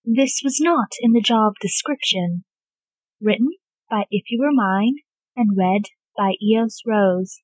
This was not in the job description. Written by If You Were Mine and read by Eos Rose.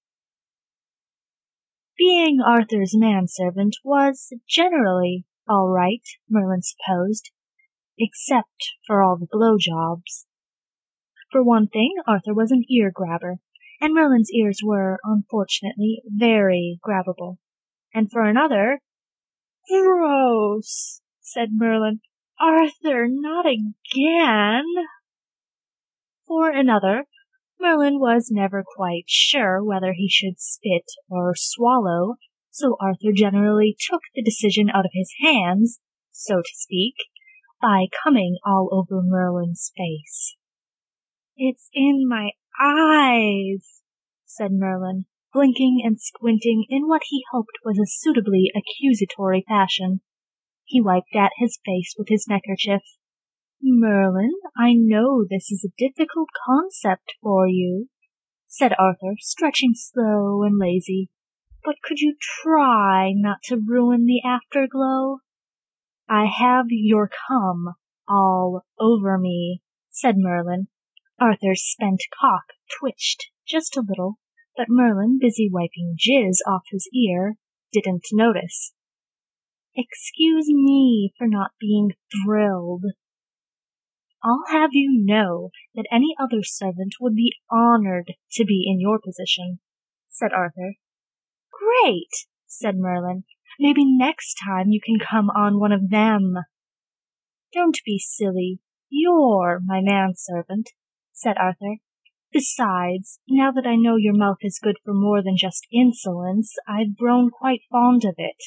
Being Arthur's manservant was generally all right, Merlin supposed, except for all the blowjobs. For one thing, Arthur was an ear-grabber, and Merlin's ears were, unfortunately, very grabbable. And for another, "Gross," said Merlin. "Arthur, not again." For another, Merlin was never quite sure whether he should spit or swallow, so Arthur generally took the decision out of his hands, so to speak, by coming all over Merlin's face. "It's in my eyes," said Merlin, blinking and squinting in what he hoped was a suitably accusatory fashion. He wiped at his face with his neckerchief. "Merlin, I know this is a difficult concept for you," said Arthur, stretching slow and lazy, "but could you try not to ruin the afterglow?" "I have your cum all over me," said Merlin. Arthur's spent cock twitched just a little, but Merlin, busy wiping jizz off his ear, didn't notice. "Excuse me for not being thrilled. I'll have you know that any other servant would be honored to be in your position," said Arthur. "Great," said Merlin. "Maybe next time you can come on one of them." "Don't be silly. You're my manservant," said Arthur. "Besides, now that I know your mouth is good for more than just insolence, I've grown quite fond of it."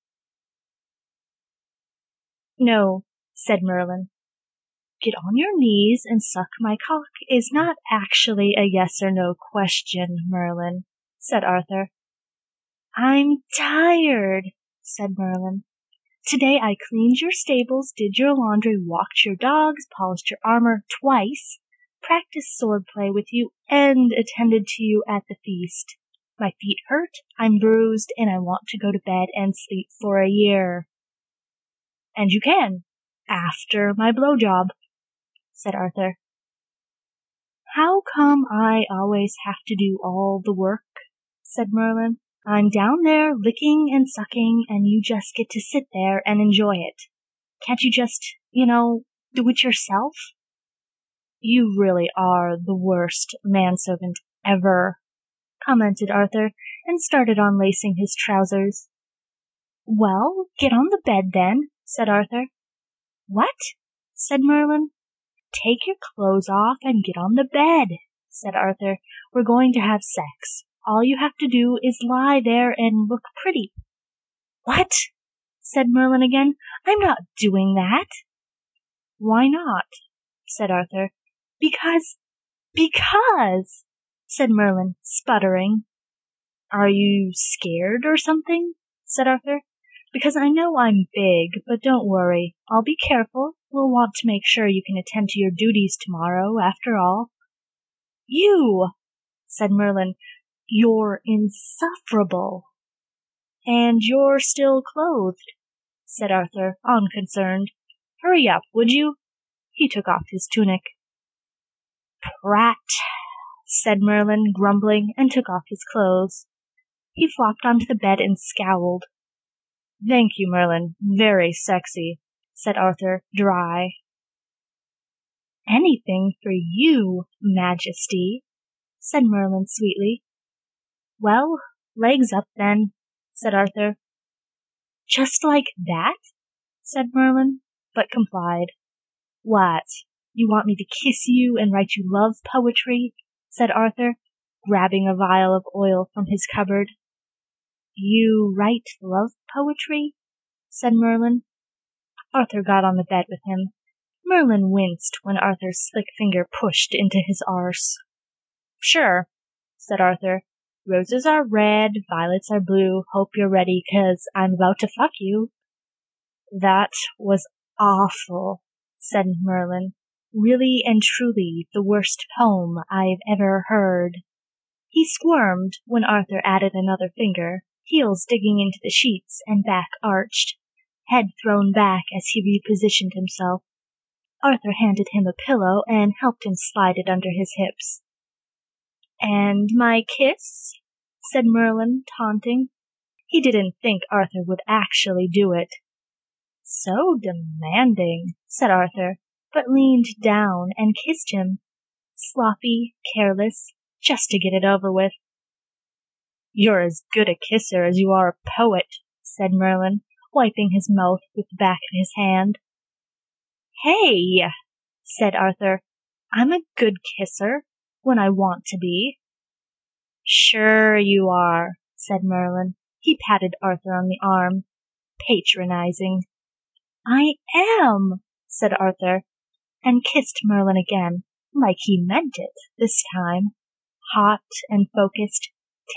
"No," said Merlin. "Get on your knees and suck my cock is not actually a yes or no question, Merlin," said Arthur. "I'm tired," said Merlin. "Today I cleaned your stables, did your laundry, walked your dogs, polished your armor twice, practiced swordplay with you, and attended to you at the feast. My feet hurt, I'm bruised, and I want to go to bed and sleep for a year." "And you can, after my blowjob," said Arthur. "How come I always have to do all the work?" said Merlin. "I'm down there licking and sucking, and you just get to sit there and enjoy it. Can't you just, do it yourself?" "You really are the worst manservant ever," commented Arthur, and started on lacing his trousers. "Well, get on the bed then," said Arthur. "What?" said Merlin. "Take your clothes off and get on the bed," said Arthur. "We're going to have sex. All you have to do is lie there and look pretty." "What?" said Merlin again. "I'm not doing that." "Why not?" said Arthur. Because, said Merlin, sputtering. "Are you scared or something?" said Arthur. "Because I know I'm big, but don't worry. I'll be careful. We'll want to make sure you can attend to your duties tomorrow, after all." "You!" said Merlin. "You're insufferable." "And you're still clothed," said Arthur, unconcerned. "Hurry up, would you?" He took off his tunic. "Prat," said Merlin, grumbling, and took off his clothes. He flopped onto the bed and scowled. "Thank you, Merlin. Very sexy," said Arthur, dry. "Anything for you, Majesty," said Merlin sweetly. "Well, legs up then," said Arthur. "Just like that?" said Merlin, but complied. "What? You want me to kiss you and write you love poetry?" said Arthur, grabbing a vial of oil from his cupboard. "You write love poetry?" said Merlin. Arthur got on the bed with him. Merlin winced when Arthur's slick finger pushed into his arse. "Sure," said Arthur. "Roses are red, violets are blue. Hope you're ready, 'cause I'm about to fuck you." "That was awful," said Merlin. "Really and truly the worst poem I've ever heard." He squirmed when Arthur added another finger, heels digging into the sheets and back arched. head thrown back as he repositioned himself. Arthur handed him a pillow and helped him slide it under his hips. "And my kiss?" said Merlin, taunting. He didn't think Arthur would actually do it. "So demanding," said Arthur, but leaned down and kissed him. Sloppy, careless, just to get it over with. "You're as good a kisser as you are a poet," said Merlin, wiping his mouth with the back of his hand. "Hey," said Arthur, "I'm a good kisser, when I want to be." "Sure you are," said Merlin. He patted Arthur on the arm, patronizing. "I am," said Arthur, and kissed Merlin again, like he meant it this time, hot and focused,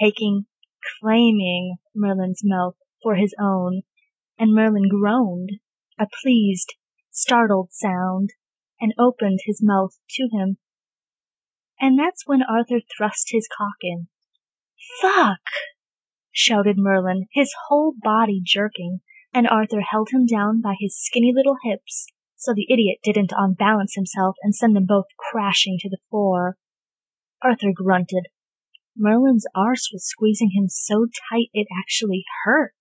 claiming Merlin's mouth for his own, and Merlin groaned, a pleased, startled sound, and opened his mouth to him. And that's when Arthur thrust his cock in. "Fuck!" shouted Merlin, his whole body jerking, and Arthur held him down by his skinny little hips, so the idiot didn't unbalance himself and send them both crashing to the floor. Arthur grunted. Merlin's arse was squeezing him so tight it actually hurt.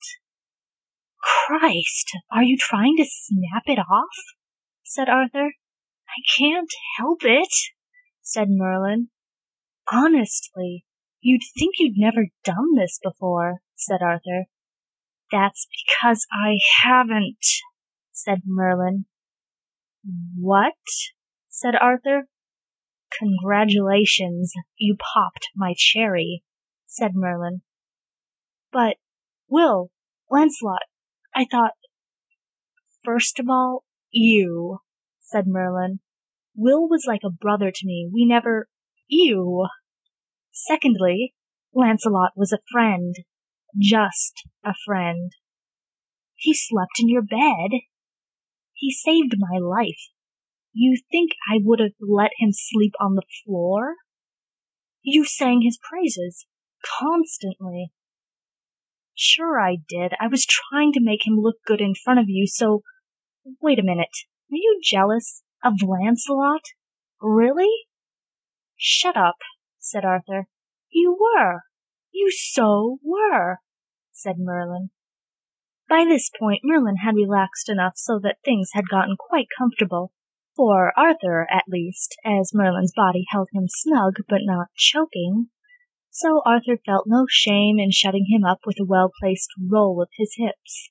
"Christ, are you trying to snap it off?" said Arthur. "I can't help it," said Merlin. "Honestly, you'd think you'd never done this before," said Arthur. "That's because I haven't," said Merlin. "What?" said Arthur. "Congratulations, you popped my cherry," said Merlin. "But, Will, Lancelot, I thought—" "First of all, you," said Merlin. "Will was like a brother to me. We never— You. Secondly, Lancelot was a friend. Just a friend. He slept in your bed. He saved my life. You think I would have let him sleep on the floor? You sang his praises. Constantly." "Sure I did. I was trying to make him look good in front of you, so— Wait a minute. Are you jealous of Lancelot? Really?" "Shut up," said Arthur. "You were. You so were," said Merlin. By this point Merlin had relaxed enough so that things had gotten quite comfortable. For Arthur, at least, as Merlin's body held him snug but not choking. So Arthur felt no shame in shutting him up with a well-placed roll of his hips.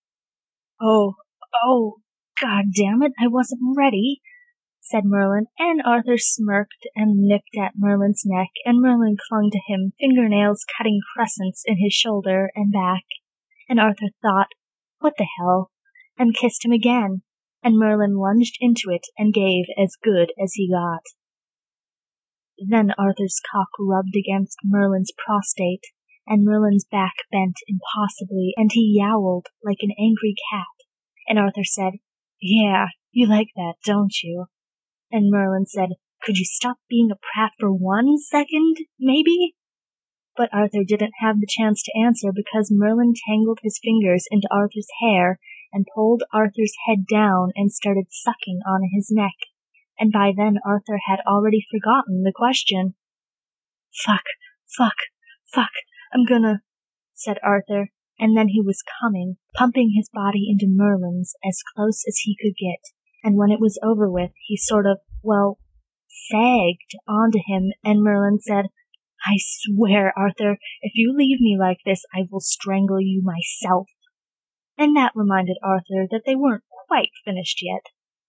Oh, God damn it, I wasn't ready," said Merlin, and Arthur smirked and nipped at Merlin's neck, and Merlin clung to him, fingernails cutting crescents in his shoulder and back, and Arthur thought, what the hell, and kissed him again, and Merlin lunged into it and gave as good as he got. Then Arthur's cock rubbed against Merlin's prostate, and Merlin's back bent impossibly, and he yowled like an angry cat, and Arthur said, "Yeah, you like that, don't you?" And Merlin said, "Could you stop being a prat for 1 second, maybe?" But Arthur didn't have the chance to answer because Merlin tangled his fingers into Arthur's hair and pulled Arthur's head down and started sucking on his neck, and by then Arthur had already forgotten the question. Fuck, I'm gonna," said Arthur, and then he was coming, pumping his body into Merlin's as close as he could get, and when it was over with, he sort of, sagged onto him, and Merlin said, "I swear, Arthur, if you leave me like this, I will strangle you myself." And that reminded Arthur that they weren't quite finished yet.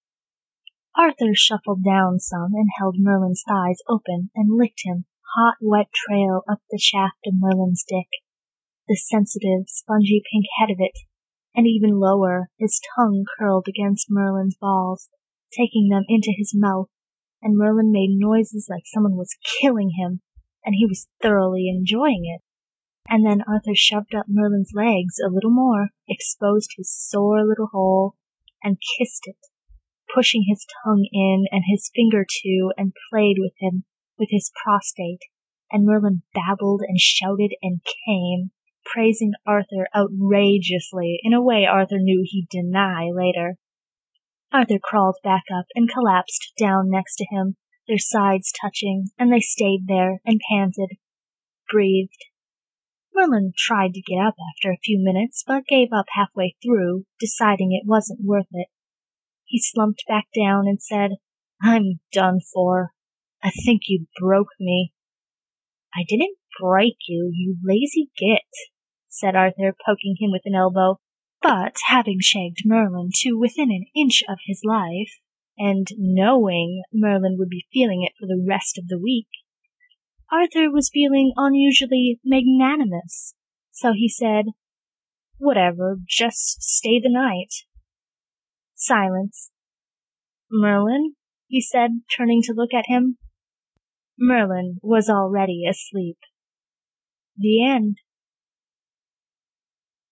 Arthur shuffled down some and held Merlin's thighs open and licked him, hot, wet trail up the shaft of Merlin's dick, the sensitive, spongy pink head of it, and even lower, his tongue curled against Merlin's balls, taking them into his mouth, and Merlin made noises like someone was killing him, and he was thoroughly enjoying it. And then Arthur shoved up Merlin's legs a little more, exposed his sore little hole, and kissed it, pushing his tongue in and his finger too, and played with him, with his prostate, and Merlin babbled and shouted and came, praising Arthur outrageously in a way Arthur knew he'd deny later. Arthur crawled back up and collapsed down next to him, their sides touching, and they stayed there and panted, breathed. Merlin tried to get up after a few minutes, but gave up halfway through, deciding it wasn't worth it. He slumped back down and said, "I'm done for. I think you broke me." "I didn't break you, you lazy git," said Arthur, poking him with an elbow. But having shagged Merlin to within an inch of his life, and knowing Merlin would be feeling it for the rest of the week, Arthur was feeling unusually magnanimous, so he said, "Whatever, just stay the night." Silence. "Merlin?" he said, turning to look at him. Merlin was already asleep. The end.